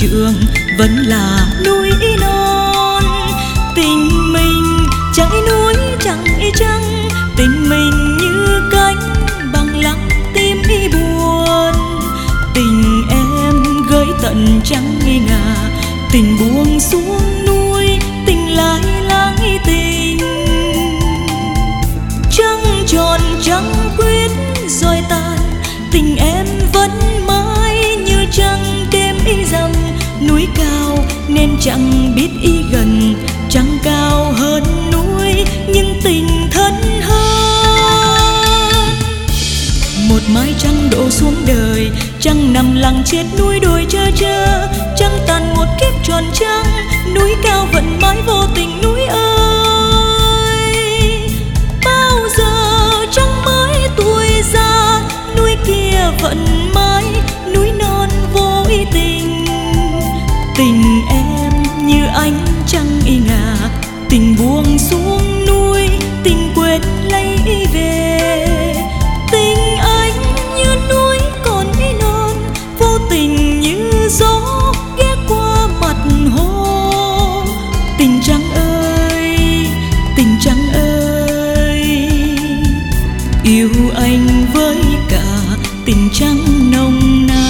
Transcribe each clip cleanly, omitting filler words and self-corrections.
trường vẫn là núi non. Tình mình chẳng núi chẳng trăng, tình mình như cánh bằng lặng tim buồn. Tình em gửi tận trăng ngà, tình buông xuống núi, tình lai láng tình. Trăng tròn trăng khuyết rồi tàn, tình em vẫn mãi như trăng đêm rằm. Núi cao nên chẳng biết gần, trăng cao hơn núi nhưng tình thân hơn. Một mái trăng đổ xuống đời, trăng nằm lặng chết núi đồi trơ trơ. Trăng tàn một kiếp tròn trăng, núi cao vẫn mãi vô tình núi ơi. Bao giờ trăng mới tuổi già, núi kia vẫn mãi núi non vô tình. Tình em như ánh trăng ngà, tình buông xuống núi, tình quên lấy về. Tình anh như núi còn non, vô tình như gió ghé qua mặt hồ. Tình trăng ơi, tình trăng ơi, yêu anh với cả tình trăng nồng nàn.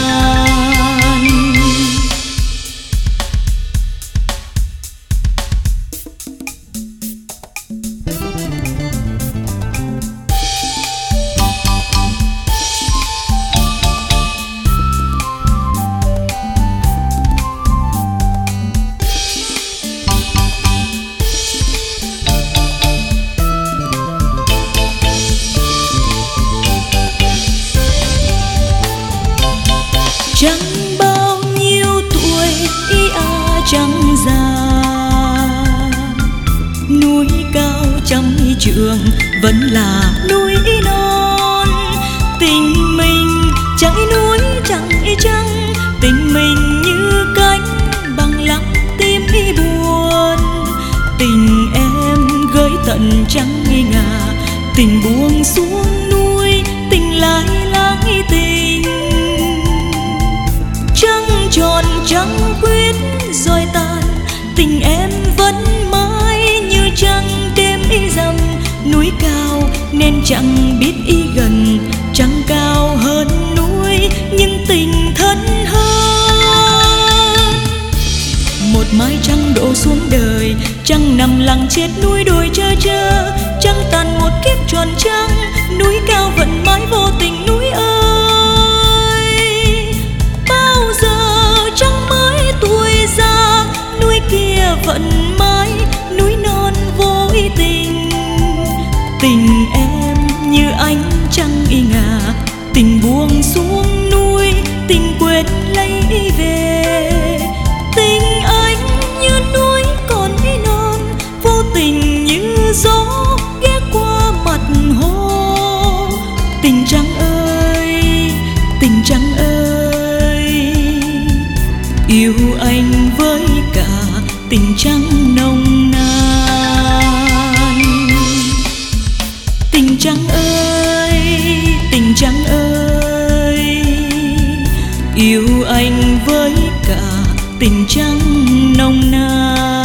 Chẳng bao nhiêu tuổi chẳng già, núi cao trăm trường vẫn là núi non. Tình mình chẳng núi chẳng trăng, tình mình như cánh bằng lặng tim buồn. Tình em gửi tận trăng ngà, tình buông xuống núi, tình lai láng tình. Trăng tròn trăng khuyết rồi tàn, tình em vẫn mãi như trăng đêm rằm. Núi cao nên chẳng biết gần, trăng cao hơn núi nhưng tình thân hơn. Một mái trăng đổ xuống đời, trăng nằm lặng chết núi đồi trơ trơ. Trăng tàn một kiếp tròn trăng, núi cao vẫn mãi vô tình núi ơi. Bao giờ trăng mới tuổi già, núi kia vẫn mãi núi non vô tình. Tình em như ánh trăng ngà, tình buông xuống núi, tình quên lấy về. Tình anh như núi còn non, vô tình như gió ghé qua mặt hồ. Tình trăng ơi, tình trăng ơi, yêu anh với cả tình trăng nồng nàn. Tình trăng ơi, tình trăng ơi, yêu anh với cả tình trăng nồng nàn.